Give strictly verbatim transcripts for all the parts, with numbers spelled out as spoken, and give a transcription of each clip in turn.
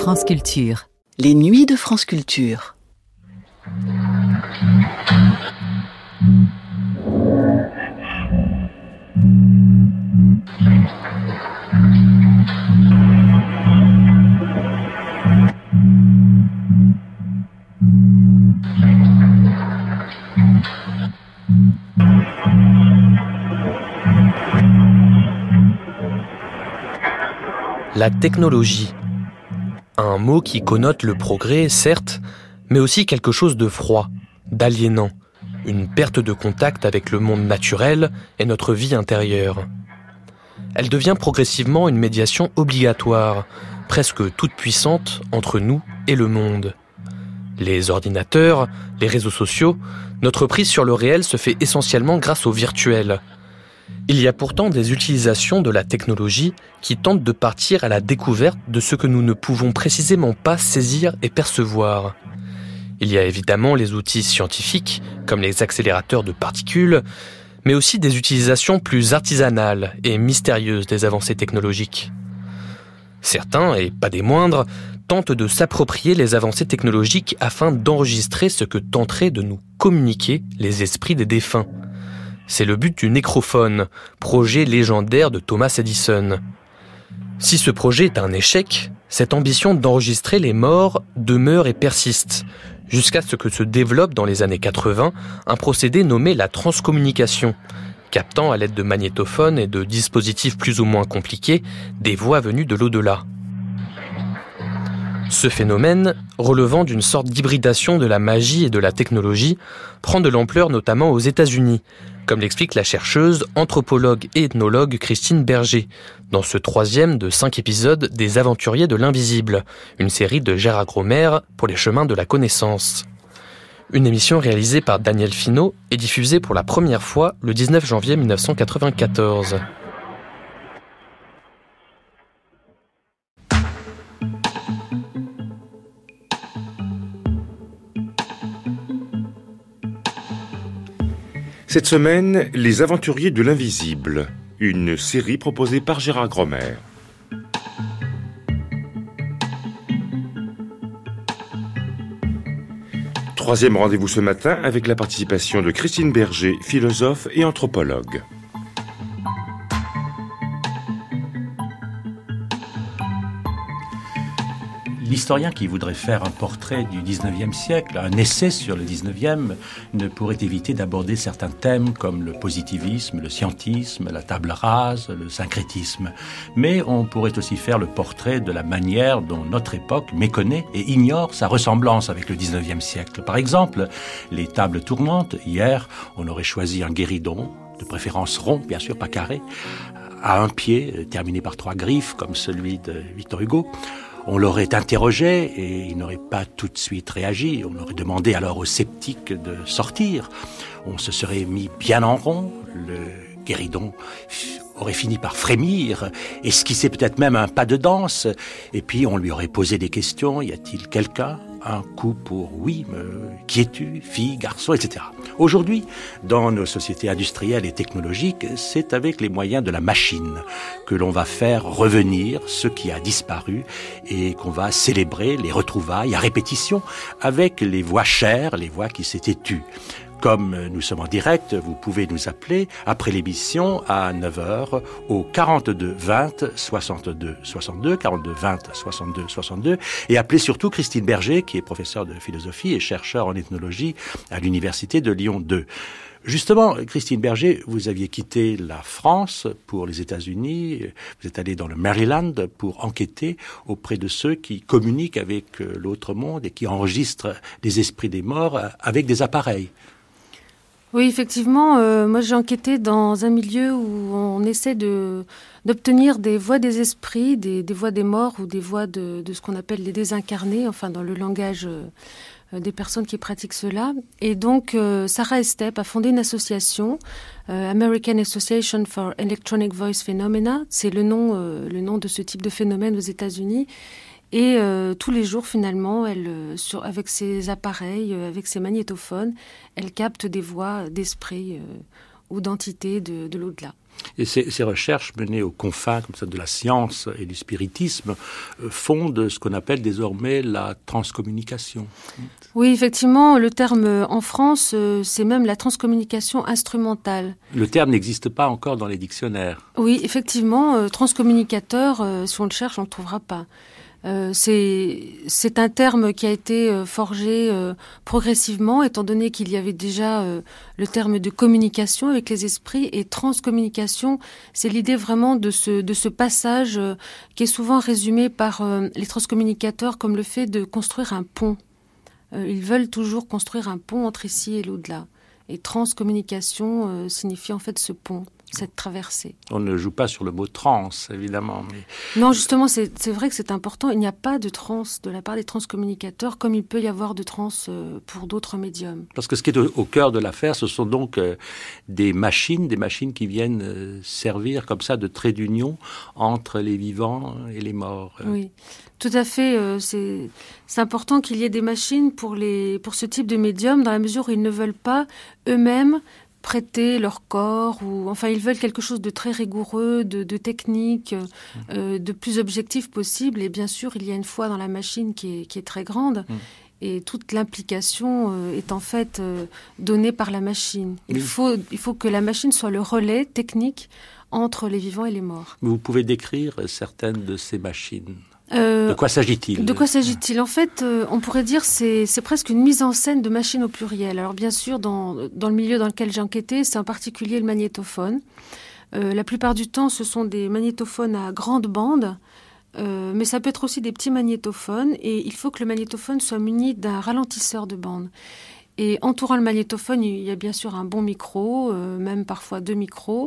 France Culture. Les nuits de France Culture. La technologie. Un mot qui connote le progrès, certes, mais aussi quelque chose de froid, d'aliénant, une perte de contact avec le monde naturel et notre vie intérieure. Elle devient progressivement une médiation obligatoire, presque toute puissante entre nous et le monde. Les ordinateurs, les réseaux sociaux, notre prise sur le réel se fait essentiellement grâce au virtuel. Il y a pourtant des utilisations de la technologie qui tentent de partir à la découverte de ce que nous ne pouvons précisément pas saisir et percevoir. Il y a évidemment les outils scientifiques, comme les accélérateurs de particules, mais aussi des utilisations plus artisanales et mystérieuses des avancées technologiques. Certains, et pas des moindres, tentent de s'approprier les avancées technologiques afin d'enregistrer ce que tenteraient de nous communiquer les esprits des défunts. C'est le but du nécrophone, projet légendaire de Thomas Edison. Si ce projet est un échec, cette ambition d'enregistrer les morts demeure et persiste, jusqu'à ce que se développe dans les années quatre-vingts un procédé nommé la transcommunication, captant à l'aide de magnétophones et de dispositifs plus ou moins compliqués des voix venues de l'au-delà. Ce phénomène, relevant d'une sorte d'hybridation de la magie et de la technologie, prend de l'ampleur notamment aux États-Unis, comme l'explique la chercheuse, anthropologue et ethnologue Christine Berger, dans ce troisième de cinq épisodes des Aventuriers de l'Invisible, une série de Gérard Gromer pour les chemins de la connaissance. Une émission réalisée par Daniel Finot et diffusée pour la première fois le dix-neuf janvier mille neuf cent quatre-vingt-quatorze. Cette semaine, Les Aventuriers de l'Invisible, une série proposée par Gérard Gromer. Troisième rendez-vous ce matin avec la participation de Christine Berger, philosophe et anthropologue. L'historien qui voudrait faire un portrait du dix-neuvième siècle, un essai sur le dix-neuvième, ne pourrait éviter d'aborder certains thèmes comme le positivisme, le scientisme, la table rase, le syncrétisme. Mais on pourrait aussi faire le portrait de la manière dont notre époque méconnaît et ignore sa ressemblance avec le dix-neuvième siècle. Par exemple, les tables tournantes. Hier, on aurait choisi un guéridon, de préférence rond, bien sûr, pas carré, à un pied, terminé par trois griffes, comme celui de Victor Hugo. On l'aurait interrogé et il n'aurait pas tout de suite réagi. On aurait demandé alors aux sceptiques de sortir. On se serait mis bien en rond. Le guéridon aurait fini par frémir, esquisser peut-être même un pas de danse. Et puis on lui aurait posé des questions. Y a-t-il quelqu'un ? Un coup pour oui, me... qui es-tu, fille, garçon, et cetera. Aujourd'hui, dans nos sociétés industrielles et technologiques, c'est avec les moyens de la machine que l'on va faire revenir ce qui a disparu et qu'on va célébrer les retrouvailles à répétition avec les voix chères, les voix qui s'étaient tues. Comme nous sommes en direct, vous pouvez nous appeler après l'émission à neuf heures au quarante-deux vingt soixante-deux soixante-deux, quarante-deux vingt soixante-deux soixante-deux, et appelez surtout Christine Berger, qui est professeure de philosophie et chercheur en ethnologie à l'université de Lyon deux. Justement, Christine Berger, vous aviez quitté la France pour les États-Unis, vous êtes allée dans le Maryland pour enquêter auprès de ceux qui communiquent avec l'autre monde et qui enregistrent les esprits des morts avec des appareils. Oui, effectivement, euh, moi j'ai enquêté dans un milieu où on essaie de, d'obtenir des voix des esprits, des, des voix des morts ou des voix de, de ce qu'on appelle les désincarnés, enfin dans le langage euh, des personnes qui pratiquent cela. Et donc euh, Sarah Estep a fondé une association, euh, American Association for Electronic Voice Phenomena, c'est le nom, euh, le nom de ce type de phénomène aux États-Unis. Et euh, tous les jours, finalement, elle, euh, sur, avec ses appareils, euh, avec ses magnétophones, elle capte des voix d'esprits euh, ou d'entités de, de l'au-delà. Et ces, ces recherches menées aux confins comme ça, de la science et du spiritisme euh, font de ce qu'on appelle désormais la transcommunication. Oui, effectivement, le terme euh, en France, euh, c'est même la transcommunication instrumentale. Le terme n'existe pas encore dans les dictionnaires. Oui, effectivement, euh, transcommunicateur, euh, si on le cherche, on ne le trouvera pas. Euh, c'est, c'est un terme qui a été euh, forgé euh, progressivement, étant donné qu'il y avait déjà euh, le terme de communication avec les esprits, et transcommunication, c'est l'idée vraiment de ce, de ce passage euh, qui est souvent résumé par euh, les transcommunicateurs comme le fait de construire un pont. Euh, ils veulent toujours construire un pont entre ici et l'au-delà. Et transcommunication euh, signifie en fait ce pont, cette traversée. On ne joue pas sur le mot trans, évidemment. Mais... Non, justement, c'est, c'est vrai que c'est important. Il n'y a pas de trans de la part des transcommunicateurs, comme il peut y avoir de trans euh, pour d'autres médiums. Parce que ce qui est au, au cœur de l'affaire, ce sont donc euh, des machines, des machines qui viennent euh, servir comme ça de trait d'union entre les vivants et les morts. Oui, tout à fait. Euh, c'est, c'est important qu'il y ait des machines pour, les, pour ce type de médium, dans la mesure où ils ne veulent pas eux-mêmes prêter leur corps, ou enfin ils veulent quelque chose de très rigoureux, de, de technique, euh, de plus objectif possible. Et bien sûr, il y a une foi dans la machine qui est, qui est très grande. Mmh. Et toute l'implication euh, est en fait euh, donnée par la machine. Il, oui. faut, il faut que la machine soit le relais technique entre les vivants et les morts. Vous pouvez décrire certaines de ces machines ? Euh, de quoi s'agit-il ? De quoi s'agit-il ? En fait, euh, on pourrait dire que c'est, c'est presque une mise en scène de machines au pluriel. Alors bien sûr, dans, dans le milieu dans lequel j'ai enquêté, c'est en particulier le magnétophone. Euh, la plupart du temps, ce sont des magnétophones à grande bande, euh, mais ça peut être aussi des petits magnétophones, et il faut que le magnétophone soit muni d'un ralentisseur de bande. Et entourant le magnétophone, il y a bien sûr un bon micro, euh, même parfois deux micros.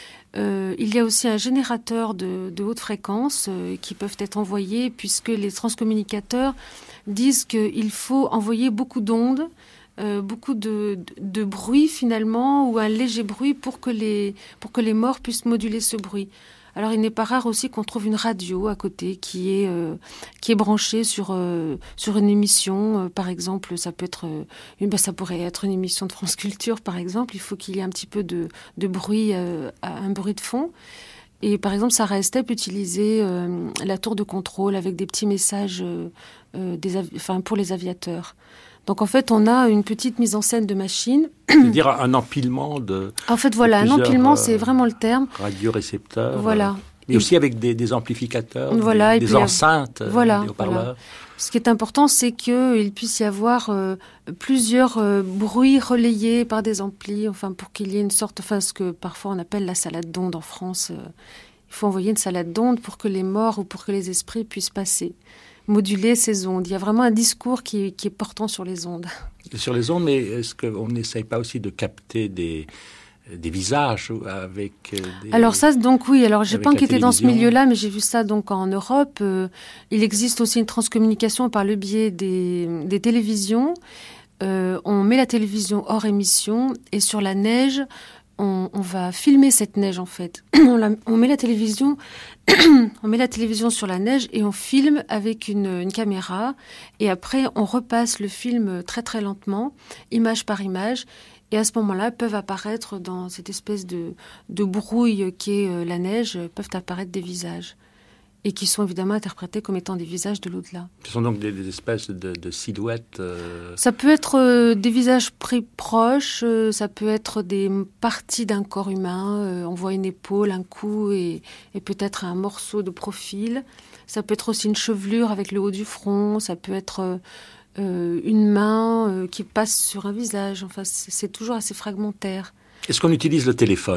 Euh, il y a aussi un générateur de, de haute fréquence euh, qui peuvent être envoyés, puisque les transcommunicateurs disent qu'il faut envoyer beaucoup d'ondes, euh, beaucoup de, de, de bruit finalement, ou un léger bruit pour que les, pour que les morts puissent moduler ce bruit. Alors il n'est pas rare aussi qu'on trouve une radio à côté qui est, euh, qui est branchée sur, euh, sur une émission. Euh, par exemple, ça peut être euh, une, bah, ça pourrait être une émission de France Culture, par exemple. Il faut qu'il y ait un petit peu de, de bruit, euh, un bruit de fond. Et par exemple, Sarah Estep utilisait euh, la tour de contrôle avec des petits messages euh, euh, des avi- enfin, pour les aviateurs. Donc en fait, on a une petite mise en scène de machines. C'est-à-dire un empilement de... En fait, voilà, un empilement, euh, c'est vraiment le terme. Radiorécepteurs. Voilà. Euh, et aussi avec des, des amplificateurs, voilà, des, des enceintes, euh, voilà, des haut-parleurs. Voilà. Ce qui est important, c'est qu'il puisse y avoir euh, plusieurs euh, bruits relayés par des amplis, enfin pour qu'il y ait une sorte, enfin ce que parfois on appelle la salade d'ondes en France. Euh, il faut envoyer une salade d'ondes pour que les morts ou pour que les esprits puissent passer, moduler ces ondes. Il y a vraiment un discours qui, qui est portant sur les ondes. Sur les ondes, mais est-ce qu'on n'essaye pas aussi de capter des, des visages avec des... Alors ça, donc oui, alors j'ai pas enquêté dans ce milieu-là, mais j'ai vu ça donc en Europe. Euh, il existe aussi une transcommunication par le biais des, des télévisions. Euh, on met la télévision hors émission, et sur la neige, on, on va filmer cette neige en fait. on, la, on met la télévision, on met la télévision sur la neige et on filme avec une, une caméra. Et après, on repasse le film très très lentement, image par image. Et à ce moment-là, peuvent apparaître dans cette espèce de, de brouille qui est euh, la neige, peuvent apparaître des visages. Et qui sont évidemment interprétés comme étant des visages de l'au-delà. Ce sont donc des, des espèces de, de silhouettes euh... Ça peut être euh, des visages pris proches, euh, ça peut être des parties d'un corps humain. Euh, on voit une épaule, un cou et, et peut-être un morceau de profil. Ça peut être aussi une chevelure avec le haut du front. Ça peut être euh, une main euh, qui passe sur un visage. Enfin, c'est, c'est toujours assez fragmentaire. Est-ce qu'on utilise le téléphone ?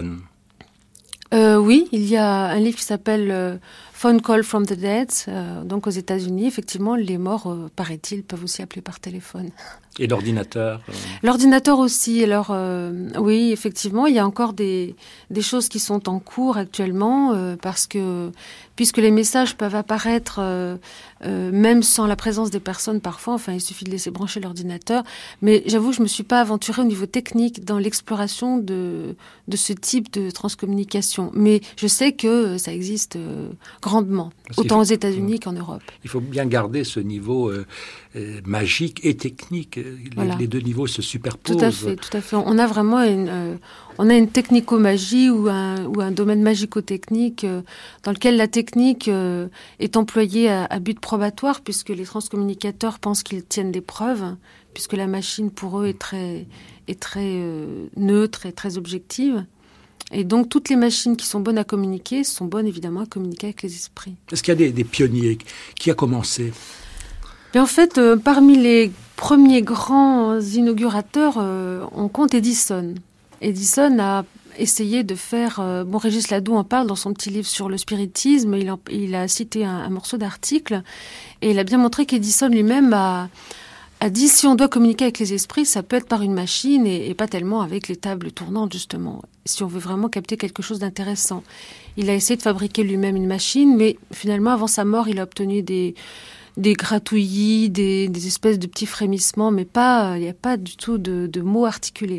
Euh, oui, il y a un livre qui s'appelle euh, Phone Call from the Dead. Euh, donc aux États-Unis, effectivement, les morts, euh, paraît-il, peuvent aussi appeler par téléphone. Et l'ordinateur euh... L'ordinateur aussi. Alors euh, oui, effectivement, il y a encore des, des choses qui sont en cours actuellement euh, parce que puisque les messages peuvent apparaître euh, euh, même sans la présence des personnes parfois. Enfin, il suffit de laisser brancher l'ordinateur. Mais j'avoue, je me suis pas aventurée au niveau technique dans l'exploration de de ce type de transcommunication. Mais je sais que ça existe euh, grandement, Parce autant aux faut, États-Unis qu'en Europe. Il faut bien garder ce niveau euh, euh, magique et technique. Les, voilà. les deux niveaux se superposent. Tout à fait, tout à fait. On a vraiment une, euh, on a une technico-magie ou un, ou un domaine magico-technique euh, dans lequel la technique euh, est employée à, à but probatoire, puisque les transcommunicateurs pensent qu'ils tiennent des preuves, puisque la machine pour eux est très, est très euh, neutre et très objective. Et donc, toutes les machines qui sont bonnes à communiquer sont bonnes, évidemment, à communiquer avec les esprits. Est-ce qu'il y a des, des pionniers? Qui a commencé? Et en fait, euh, parmi les premiers grands inaugurateurs, euh, on compte Edison. Edison a essayé de faire... Euh, bon, Régis Ladoux en parle dans son petit livre sur le spiritisme. Il, en, il a cité un, un morceau d'article. Et il a bien montré qu'Edison lui-même a... a dit si on doit communiquer avec les esprits, ça peut être par une machine et, et pas tellement avec les tables tournantes, justement, si on veut vraiment capter quelque chose d'intéressant. Il a essayé de fabriquer lui-même une machine, mais finalement, avant sa mort, il a obtenu des, des gratouillis, des, des espèces de petits frémissements, mais pas, il n'y a pas du tout de, de mots articulés.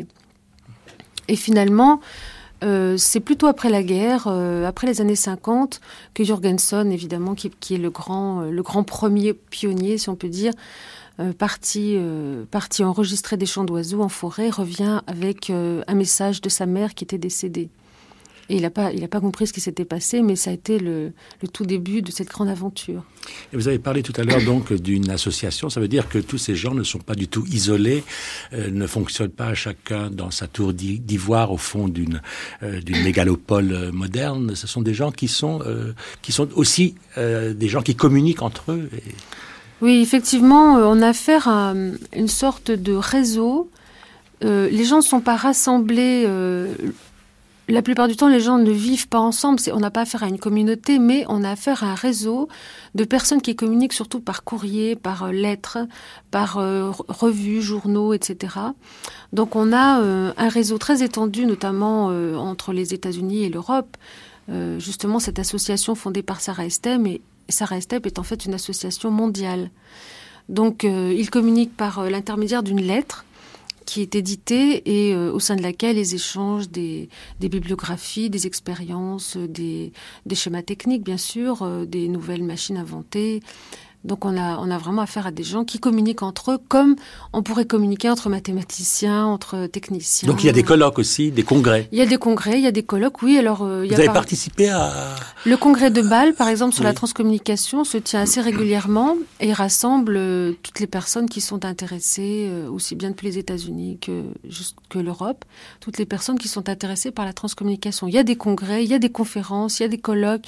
Et finalement, euh, c'est plutôt après la guerre, euh, après les années cinquante, que Jürgenson, évidemment, qui, qui est le grand, euh, le grand premier pionnier, si on peut dire, Euh, parti, euh, parti enregistrer des chants d'oiseaux en forêt, revient avec euh, un message de sa mère qui était décédée. Et il n'a pas, il n'a pas compris ce qui s'était passé, mais ça a été le, le tout début de cette grande aventure. Et vous avez parlé tout à l'heure donc d'une association. Ça veut dire que tous ces gens ne sont pas du tout isolés, euh, ne fonctionnent pas chacun dans sa tour d'ivoire au fond d'une, euh, d'une mégalopole moderne. Ce sont des gens qui sont, euh, qui sont aussi euh, des gens qui communiquent entre eux. Et... Oui, effectivement, on a affaire à une sorte de réseau. Euh, les gens ne sont pas rassemblés. Euh, la plupart du temps, les gens ne vivent pas ensemble. C'est, on n'a pas affaire à une communauté, mais on a affaire à un réseau de personnes qui communiquent surtout par courrier, par euh, lettres, par euh, revues, journaux, et cetera. Donc on a euh, un réseau très étendu, notamment euh, entre les États-Unis et l'Europe. Euh, justement, cette association fondée par Sarah Estem et Sarah Estep est en fait une association mondiale. Donc, euh, ils communiquent par euh, l'intermédiaire d'une lettre qui est éditée et euh, au sein de laquelle ils échangent des, des bibliographies, des expériences, des, des schémas techniques, bien sûr, euh, des nouvelles machines inventées. Donc, on a, on a vraiment affaire à des gens qui communiquent entre eux comme on pourrait communiquer entre mathématiciens, entre techniciens. Donc, il y a des colloques aussi, des congrès. Il y a des congrès, il y a des colloques, oui. Alors, euh, il y Vous a avez par... participé à... Le congrès de Bâle, par exemple, sur oui. la transcommunication, se tient assez régulièrement et rassemble euh, toutes les personnes qui sont intéressées, euh, aussi bien depuis les États-Unis que, juste, que l'Europe, toutes les personnes qui sont intéressées par la transcommunication. Il y a des congrès, il y a des conférences, il y a des colloques.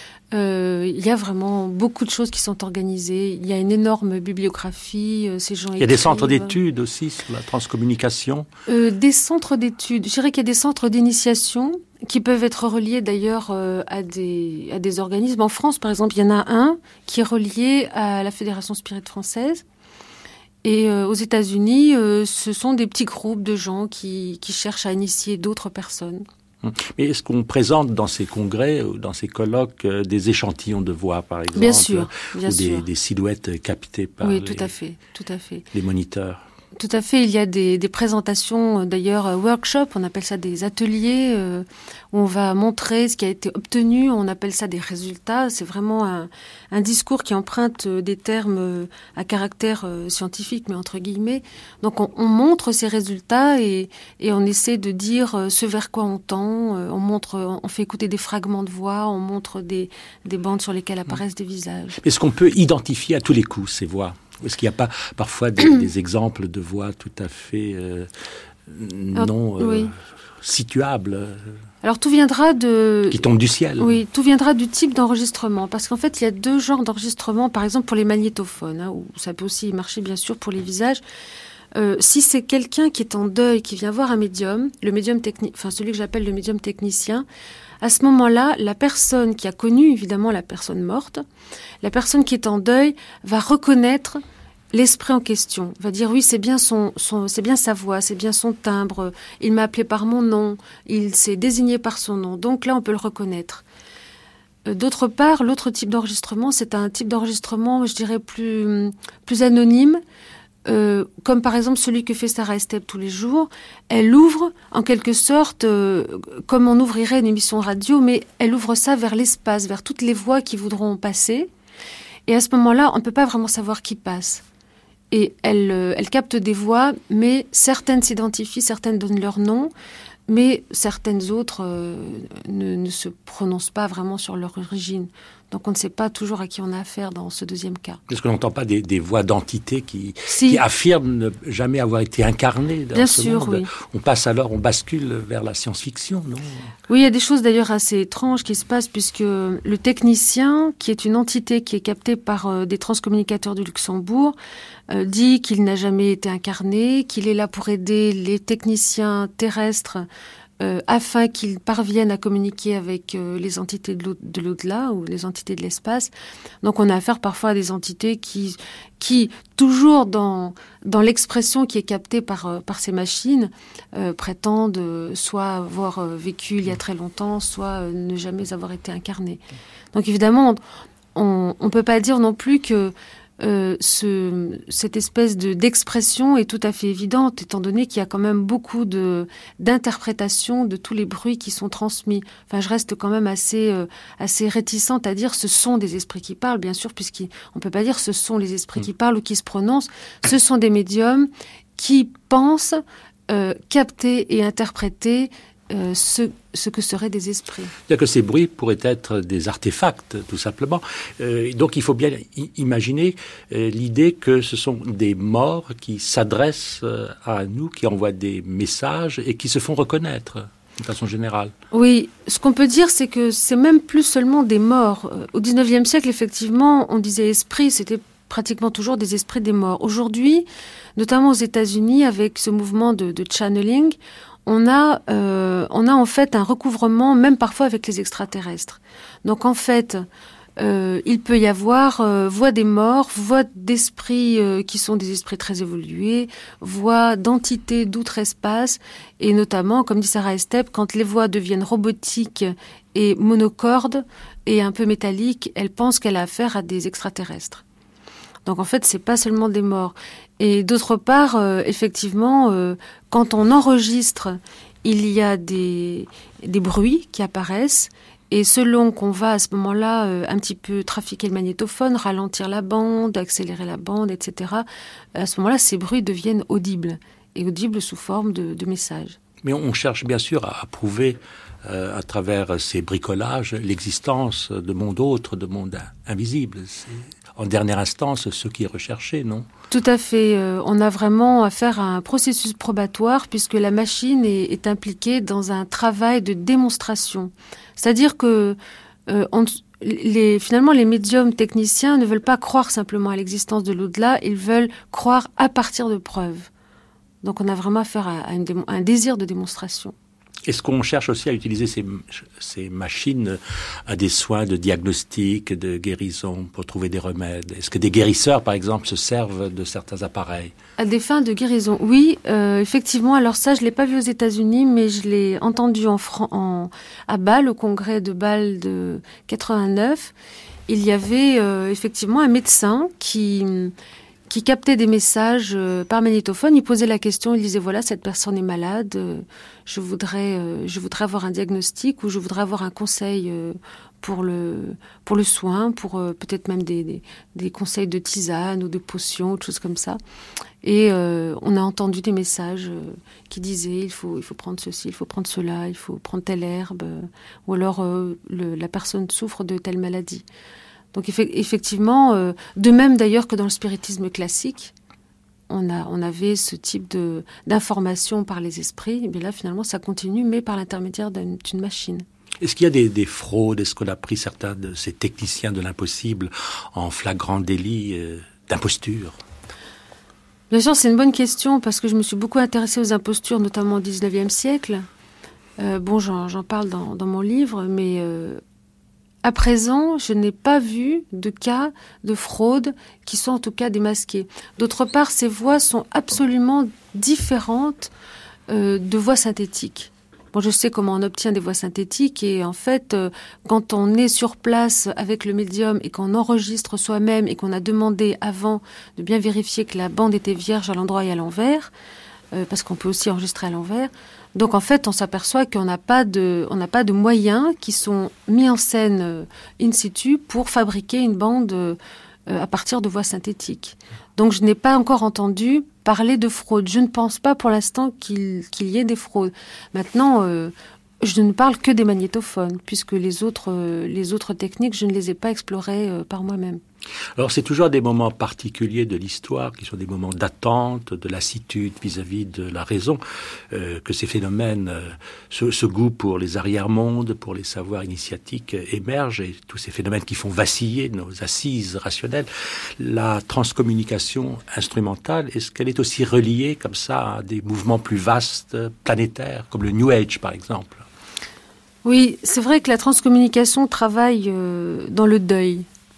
Euh, il y a vraiment beaucoup de choses qui sont organisées. Il y a une énorme bibliographie. Euh, ces gens il y a des centres d'études aussi sur la transcommunication. Euh, des centres d'études. Je dirais qu'il y a des centres d'initiation qui peuvent être reliés d'ailleurs euh, à des à des organismes. En France, par exemple, il y en a un qui est relié à la Fédération Spirit française. Et euh, aux États-Unis, euh, ce sont des petits groupes de gens qui qui cherchent à initier d'autres personnes. Mais est-ce qu'on présente dans ces congrès ou dans ces colloques euh, des échantillons de voix, par exemple? Bien sûr, bien ou sûr. Des, des silhouettes captées par oui, les, tout à fait, tout à fait. les moniteurs? Tout à fait. Il y a des, des présentations, d'ailleurs, euh, workshops, on appelle ça des ateliers, euh, où on va montrer ce qui a été obtenu, on appelle ça des résultats. C'est vraiment un, un discours qui emprunte des termes à caractère euh, scientifique, mais entre guillemets. Donc on, on montre ces résultats et, et on essaie de dire euh, ce vers quoi on tend. Euh, on montre, on fait écouter des fragments de voix, on montre des, des bandes sur lesquelles apparaissent des visages. Est-ce qu'on peut identifier à tous les coups ces voix? Est-ce qu'il n'y a pas parfois des, des exemples de voix tout à fait euh, non euh, oui. situables? Alors tout viendra de... Qui tombent du ciel. Oui, tout viendra du type d'enregistrement. Parce qu'en fait, il y a deux genres d'enregistrement. Par exemple, pour les magnétophones, hein, où ça peut aussi marcher, bien sûr, pour les visages. Euh, si c'est quelqu'un qui est en deuil, qui vient voir un médium, le médium technique, enfin celui que j'appelle le médium technicien, à ce moment-là, la personne qui a connu, évidemment, la personne morte, la personne qui est en deuil va reconnaître l'esprit en question, va dire oui, c'est bien son, son, c'est bien sa voix, c'est bien son timbre, il m'a appelé par mon nom, il s'est désigné par son nom, donc là on peut le reconnaître. D'autre part, l'autre type d'enregistrement, c'est un type d'enregistrement, je dirais, plus, plus anonyme, euh, comme par exemple celui que fait Sarah Estep tous les jours, elle ouvre en quelque sorte, euh, comme on ouvrirait une émission radio, mais elle ouvre ça vers l'espace, vers toutes les voix qui voudront passer. Et à ce moment-là, on ne peut pas vraiment savoir qui passe. Et elle, euh, elle capte des voix, mais certaines s'identifient, certaines donnent leur nom, mais certaines autres euh, ne, ne se prononcent pas vraiment sur leur origine. Donc on ne sait pas toujours à qui on a affaire dans ce deuxième cas. Est-ce qu'on n'entend pas des, des voix d'entités qui, si. qui affirment ne jamais avoir été incarnées dans Bien ce sûr, monde? Oui. On passe alors, on bascule vers la science-fiction, non? Oui, il y a des choses d'ailleurs assez étranges qui se passent, puisque le technicien, qui est une entité qui est captée par euh, des transcommunicateurs du Luxembourg, euh, dit qu'il n'a jamais été incarné, qu'il est là pour aider les techniciens terrestres Euh, afin qu'ils parviennent à communiquer avec euh, les entités de, l'au- de l'au-delà ou les entités de l'espace. Donc on a affaire parfois à des entités qui, qui toujours dans, dans l'expression qui est captée par, euh, par ces machines, euh, prétendent euh, soit avoir euh, vécu il y a très longtemps, soit euh, ne jamais avoir été incarnées. Donc évidemment, on ne peut pas dire non plus que Euh, ce, cette espèce de, d'expression est tout à fait évidente, étant donné qu'il y a quand même beaucoup de, d'interprétations de tous les bruits qui sont transmis. Enfin, je reste quand même assez, euh, assez réticente à dire ce sont des esprits qui parlent, bien sûr, puisqu'on ne peut pas dire ce sont les esprits qui parlent ou qui se prononcent. Ce sont des médiums qui pensent euh, capter et interpréter Euh, ce, ce que seraient des esprits. C'est-à-dire que ces bruits pourraient être des artefacts, tout simplement. Euh, donc il faut bien i- imaginer euh, l'idée que ce sont des morts qui s'adressent euh, à nous, qui envoient des messages et qui se font reconnaître, de façon générale. Oui, ce qu'on peut dire, c'est que c'est même plus seulement des morts. Au dix-neuvième siècle, effectivement, on disait esprits, c'était pratiquement toujours des esprits des morts. Aujourd'hui, notamment aux États-Unis, avec ce mouvement de, de channeling, on a, euh, on a en fait un recouvrement, même parfois avec les extraterrestres. Donc en fait, euh, il peut y avoir euh, voix des morts, voix d'esprits euh, qui sont des esprits très évolués, voix d'entités d'outre-espace, et notamment, comme dit Sarah Estep, quand les voix deviennent robotiques et monocordes et un peu métalliques, elle pense qu'elle a affaire à des extraterrestres. Donc en fait, c'est pas seulement des morts. Et d'autre part, euh, effectivement, euh, quand on enregistre, il y a des, des bruits qui apparaissent. Et selon qu'on va à ce moment-là euh, un petit peu trafiquer le magnétophone, ralentir la bande, accélérer la bande, et cetera, à ce moment-là, ces bruits deviennent audibles. Et audibles sous forme de, de messages. Mais on cherche bien sûr à, à prouver, euh, à travers ces bricolages, l'existence de mondes autres, de mondes invisibles. C'est, en dernière instance, ce qui est recherché, non? Tout à fait. Euh, on a vraiment affaire à un processus probatoire puisque la machine est, est impliquée dans un travail de démonstration. C'est-à-dire que euh, on, les, finalement, les médiums techniciens ne veulent pas croire simplement à l'existence de l'au-delà, ils veulent croire à partir de preuves. Donc on a vraiment affaire à, à, une démo, à un désir de démonstration. Est-ce qu'on cherche aussi à utiliser ces, ces machines à des soins de diagnostic, de guérison, pour trouver des remèdes? Est-ce que des guérisseurs, par exemple, se servent de certains appareils? À des fins de guérison, oui, euh, effectivement. Alors ça, je ne l'ai pas vu aux États-Unis, mais je l'ai entendu en, Fran- en, à Bâle, au congrès de Bâle de quatre-vingt-neuf. Il y avait euh, effectivement un médecin qui... qui captait des messages euh, par magnétophone. Il posait la question, il disait voilà, cette personne est malade, euh, je voudrais, euh, je voudrais avoir un diagnostic ou je voudrais avoir un conseil euh, pour le pour le soin, pour euh, peut-être même des, des des conseils de tisane ou de potions, de choses comme ça. Et euh, on a entendu des messages euh, qui disaient il faut il faut prendre ceci, il faut prendre cela, il faut prendre telle herbe, euh, ou alors euh, le, la personne souffre de telle maladie. Donc effectivement, euh, de même d'ailleurs que dans le spiritisme classique, on, a, on avait ce type de, d'information par les esprits. Et bien là, finalement, ça continue, mais par l'intermédiaire d'une, d'une machine. Est-ce qu'il y a des, des fraudes? Est-ce qu'on a pris certains de ces techniciens de l'impossible en flagrant délit euh, d'imposture? Bien sûr, c'est une bonne question, parce que je me suis beaucoup intéressée aux impostures, notamment au dix-neuvième siècle. Euh, bon, j'en, j'en parle dans, dans mon livre, mais... Euh, À présent, je n'ai pas vu de cas de fraude qui sont en tout cas démasqués. D'autre part, ces voix sont absolument différentes euh, de voix synthétiques. bon, je sais comment on obtient des voix synthétiques et en fait, euh, quand on est sur place avec le médium et qu'on enregistre soi-même et qu'on a demandé avant de bien vérifier que la bande était vierge à l'endroit et à l'envers, euh, parce qu'on peut aussi enregistrer à l'envers. Donc en fait, on s'aperçoit qu'on n'a pas de, on n'a pas de moyens qui sont mis en scène euh, in situ pour fabriquer une bande euh, à partir de voix synthétiques. Donc je n'ai pas encore entendu parler de fraude. Je ne pense pas pour l'instant qu'il, qu'il y ait des fraudes. Maintenant, euh, je ne parle que des magnétophones, puisque les autres, euh, les autres techniques, je ne les ai pas explorées euh, par moi-même. Alors c'est toujours des moments particuliers de l'histoire qui sont des moments d'attente, de lassitude vis-à-vis de la raison, euh, que ces phénomènes, euh, ce, ce goût pour les arrière-mondes, pour les savoirs initiatiques euh, émergent, et tous ces phénomènes qui font vaciller nos assises rationnelles. La transcommunication instrumentale, est-ce qu'elle est aussi reliée comme ça à des mouvements plus vastes, planétaires, comme le New Age par exemple? Oui, c'est vrai que la transcommunication travaille euh, dans le deuil.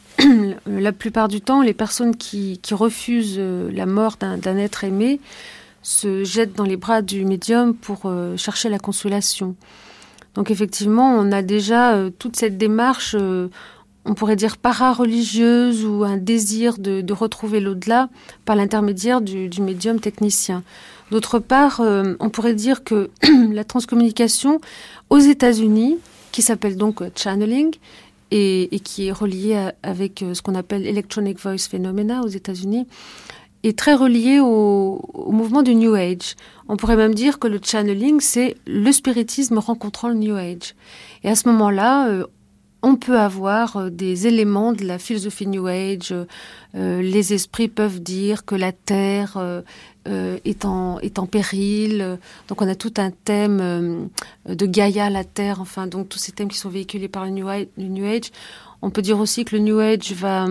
La plupart du temps, les personnes qui, qui refusent la mort d'un, d'un être aimé se jettent dans les bras du médium pour euh, chercher la consolation. Donc effectivement, on a déjà euh, toute cette démarche, euh, on pourrait dire para-religieuse ou un désir de, de retrouver l'au-delà par l'intermédiaire du, du médium technicien. D'autre part, euh, on pourrait dire que la transcommunication aux États-Unis, qui s'appelle donc channeling, Et, et qui est relié à, avec ce qu'on appelle Electronic Voice Phenomena aux États-Unis, est très relié au, au mouvement du New Age. On pourrait même dire que le channeling, c'est le spiritisme rencontrant le New Age. Et à ce moment-là, euh, on peut avoir euh, des éléments de la philosophie New Age. Euh, les esprits peuvent dire que la Terre euh, euh, est, en, est en péril. Donc on a tout un thème euh, de Gaïa, la Terre, enfin, donc tous ces thèmes qui sont véhiculés par le New Age. Le New Age. On peut dire aussi que le New Age va,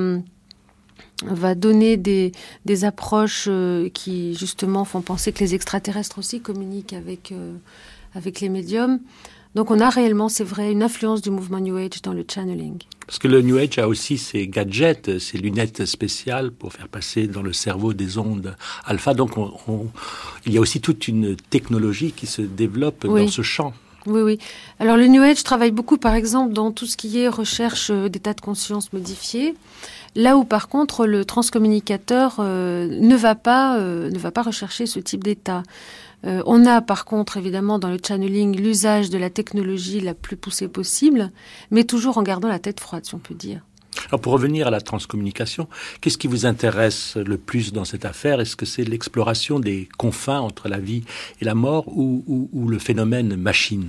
va donner des, des approches euh, qui, justement, font penser que les extraterrestres aussi communiquent avec, euh, avec les médiums. Donc on a réellement, c'est vrai, une influence du mouvement New Age dans le channeling. Parce que le New Age a aussi ses gadgets, ses lunettes spéciales pour faire passer dans le cerveau des ondes alpha. Donc on, on, il y a aussi toute une technologie qui se développe oui. dans ce champ. Oui, oui. Alors le New Age travaille beaucoup, par exemple, dans tout ce qui est recherche d'état de conscience modifié. Là où, par contre, le transcommunicateur euh, ne va pas, euh, ne va pas rechercher ce type d'état. Euh, on a par contre évidemment dans le channeling l'usage de la technologie la plus poussée possible, mais toujours en gardant la tête froide, si on peut dire. Alors pour revenir à la transcommunication, qu'est-ce qui vous intéresse le plus dans cette affaire? Est-ce que c'est l'exploration des confins entre la vie et la mort ou, ou, ou le phénomène machine?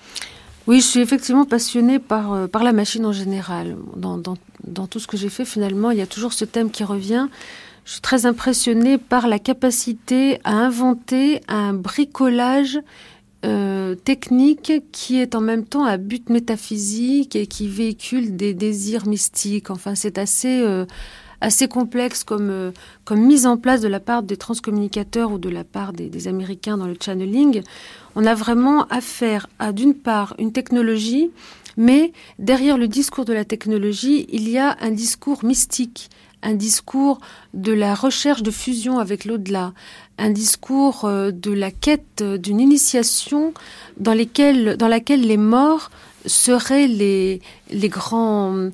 Oui, je suis effectivement passionnée par, euh, par la machine en général. Dans, dans, dans tout ce que j'ai fait, finalement, il y a toujours ce thème qui revient. Je suis très impressionnée par la capacité à inventer un bricolage euh, technique qui est en même temps à but métaphysique et qui véhicule des désirs mystiques. Enfin, c'est assez, euh, assez complexe comme, euh, comme mise en place de la part des transcommunicateurs ou de la part des, des Américains dans le channeling. On a vraiment affaire à, d'une part, une technologie, mais derrière le discours de la technologie, il y a un discours mystique, un discours de la recherche de fusion avec l'au-delà, un discours de la quête d'une initiation dans, lesquelles, dans laquelle les morts seraient les, les grands...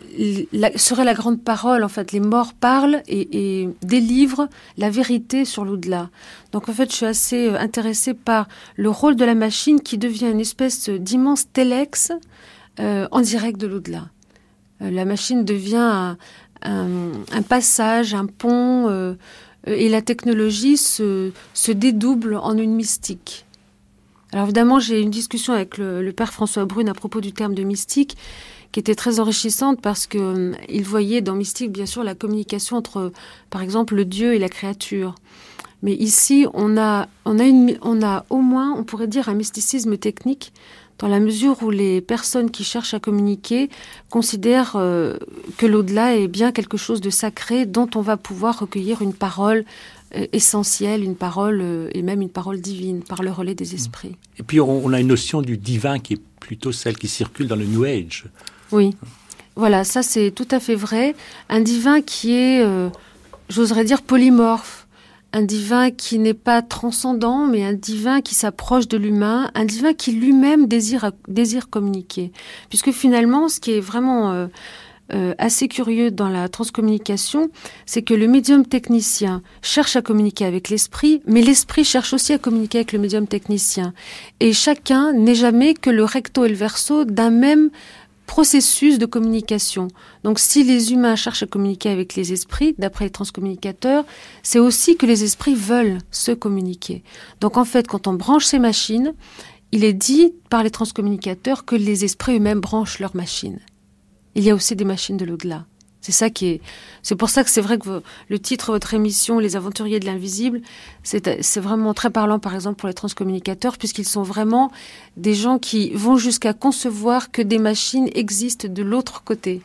La, serait la grande parole, en fait. Les morts parlent et, et délivrent la vérité sur l'au-delà. Donc, en fait, je suis assez intéressée par le rôle de la machine qui devient une espèce d'immense téléx euh, en direct de l'au-delà. Euh, la machine devient un, un, un passage, un pont, euh, et la technologie se, se dédouble en une mystique. Alors, évidemment, j'ai eu une discussion avec le, le père François Brune à propos du terme de mystique, qui était très enrichissante parce que euh, il voyait dans mystique, bien sûr, la communication entre, par exemple, le Dieu et la créature. Mais ici, on a, on a, une, on a au moins, on pourrait dire, un mysticisme technique, dans la mesure où les personnes qui cherchent à communiquer considèrent euh, que l'au-delà est bien quelque chose de sacré dont on va pouvoir recueillir une parole euh, essentielle, une parole, euh, et même une parole divine, par le relais des esprits. Et puis, on, on a une notion du divin qui est plutôt celle qui circule dans le New Age. Oui, voilà, ça c'est tout à fait vrai. Un divin qui est, euh, j'oserais dire, polymorphe. un divin qui n'est pas transcendant, mais un divin qui s'approche de l'humain, un divin qui lui-même désire, désire communiquer. Puisque finalement, ce qui est vraiment euh, euh, assez curieux dans la transcommunication, c'est que le médium technicien cherche à communiquer avec l'esprit, mais l'esprit cherche aussi à communiquer avec le médium technicien. Et chacun n'est jamais que le recto et le verso d'un même processus de communication. Donc si les humains cherchent à communiquer avec les esprits, d'après les transcommunicateurs, c'est aussi que les esprits veulent se communiquer. Donc en fait, quand on branche ces machines, il est dit par les transcommunicateurs que les esprits eux-mêmes branchent leurs machines. Il y a aussi des machines de l'au-delà. C'est ça qui est. C'est pour ça que c'est vrai que le titre de votre émission, Les Aventuriers de l'Invisible, c'est, c'est vraiment très parlant, par exemple, pour les transcommunicateurs, puisqu'ils sont vraiment des gens qui vont jusqu'à concevoir que des machines existent de l'autre côté.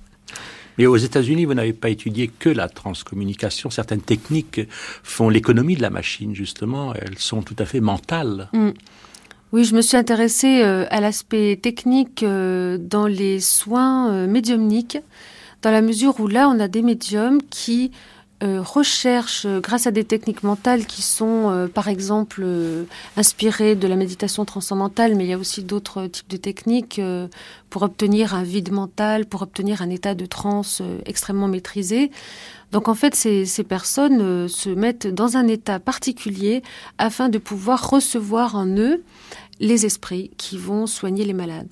Mais aux États-Unis, vous n'avez pas étudié que la transcommunication. Certaines techniques font l'économie de la machine, justement. Elles sont tout à fait mentales. Mmh. Oui, je me suis intéressée euh, à l'aspect technique euh, dans les soins euh, médiumniques, dans la mesure où là, on a des médiums qui euh, recherchent, euh, grâce à des techniques mentales qui sont, euh, par exemple, euh, inspirées de la méditation transcendantale, mais il y a aussi d'autres types de techniques euh, pour obtenir un vide mental, pour obtenir un état de transe euh, extrêmement maîtrisé. Donc en fait, ces, ces personnes euh, se mettent dans un état particulier afin de pouvoir recevoir en eux les esprits qui vont soigner les malades.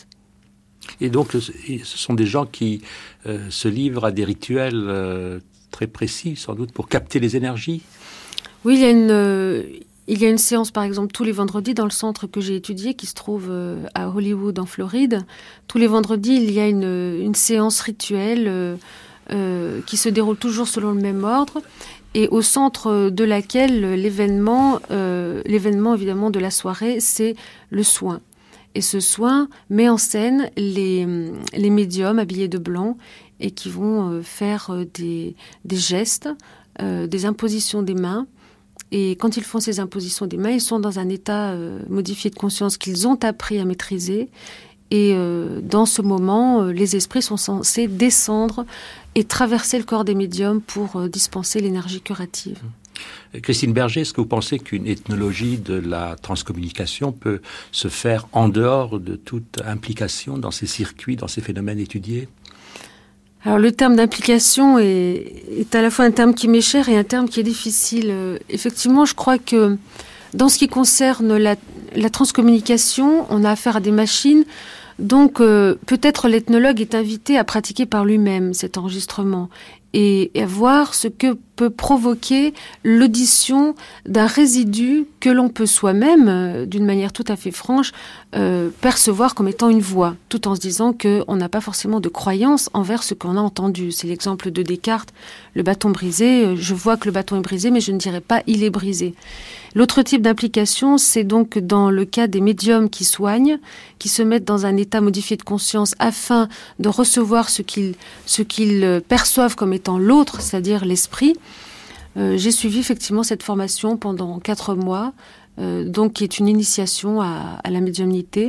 Et donc, ce sont des gens qui euh, se livrent à des rituels euh, très précis, sans doute, pour capter les énergies. Oui, il y a une, euh, il y a une séance, par exemple, tous les vendredis dans le centre que j'ai étudié, qui se trouve euh, à Hollywood, en Floride. Tous les vendredis, il y a une, une séance rituelle euh, euh, qui se déroule toujours selon le même ordre, et au centre de laquelle l'événement, euh, l'événement évidemment de la soirée, c'est le soin. Et ce soin met en scène les, les médiums habillés de blanc et qui vont euh, faire euh, des, des gestes, euh, des impositions des mains. Et quand ils font ces impositions des mains, ils sont dans un état euh, modifié de conscience qu'ils ont appris à maîtriser. Et euh, dans ce moment, euh, les esprits sont censés descendre et traverser le corps des médiums pour euh, dispenser l'énergie curative. Christine Berger, est-ce que vous pensez qu'une ethnologie de la transcommunication peut se faire en dehors de toute implication dans ces circuits, dans ces phénomènes étudiés ? Alors le terme d'implication est, est à la fois un terme qui m'est cher et un terme qui est difficile. Euh, effectivement, je crois que dans ce qui concerne la, la transcommunication, on a affaire à des machines. Donc euh, peut-être l'ethnologue est invité à pratiquer par lui-même cet enregistrement et à voir ce que peut provoquer l'audition d'un résidu que l'on peut soi-même, euh, d'une manière tout à fait franche, euh, percevoir comme étant une voix, tout en se disant qu'on n'a pas forcément de croyance envers ce qu'on a entendu. C'est l'exemple de Descartes, le bâton brisé, je vois que le bâton est brisé, mais je ne dirais pas « il est brisé ». L'autre type d'implication, c'est donc dans le cas des médiums qui soignent, qui se mettent dans un état modifié de conscience afin de recevoir ce qu'ils, ce qu'ils perçoivent comme étant l'autre, c'est-à-dire l'esprit. Euh, j'ai suivi effectivement cette formation pendant quatre mois, euh, donc qui est une initiation à, à la médiumnité.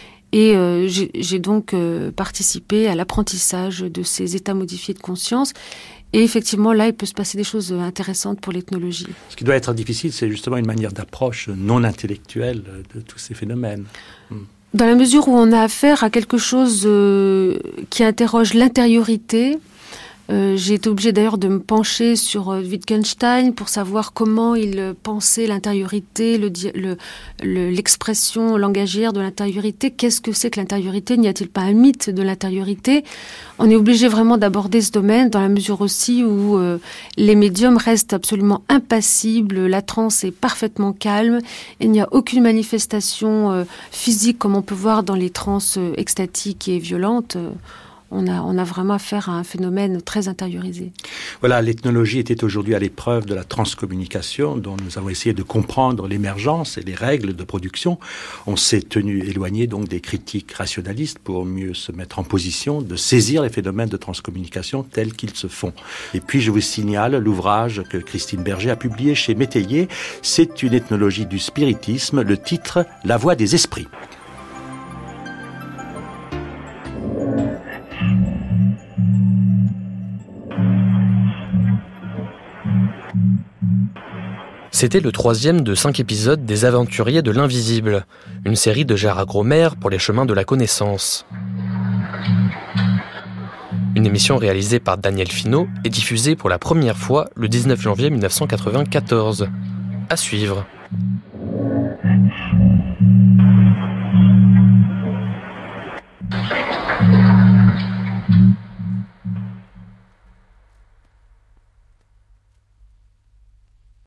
Et euh, j'ai, j'ai donc euh, participé à l'apprentissage de ces états modifiés de conscience. Et effectivement, là, il peut se passer des choses intéressantes pour l'ethnologie. Ce qui doit être difficile, c'est justement une manière d'approche non intellectuelle de tous ces phénomènes. Dans la mesure où on a affaire à quelque chose euh, qui interroge l'intériorité, Euh, j'ai été obligée d'ailleurs de me pencher sur euh, Wittgenstein pour savoir comment il euh, pensait l'intériorité, le, le, le, l'expression langagière de l'intériorité. Qu'est-ce que c'est que l'intériorité ? N'y a-t-il pas un mythe de l'intériorité ? On est obligé vraiment d'aborder ce domaine dans la mesure aussi où euh, les médiums restent absolument impassibles, la transe est parfaitement calme, il n'y a aucune manifestation euh, physique comme on peut voir dans les transes euh, extatiques et violentes. euh, On a, on a vraiment affaire à un phénomène très intériorisé. Voilà, l'ethnologie était aujourd'hui à l'épreuve de la transcommunication, dont nous avons essayé de comprendre l'émergence et les règles de production. On s'est tenu éloigné donc des critiques rationalistes pour mieux se mettre en position de saisir les phénomènes de transcommunication tels qu'ils se font. Et puis je vous signale l'ouvrage que Christine Berger a publié chez Métayer. C'est une ethnologie du spiritisme, le titre « La voix des esprits ». C'était le troisième de cinq épisodes des Aventuriers de l'Invisible, une série de Gérard Gromer pour les chemins de la connaissance. Une émission réalisée par Daniel Finot et diffusée pour la première fois le dix-neuf janvier mille neuf cent quatre-vingt-quatorze. À suivre.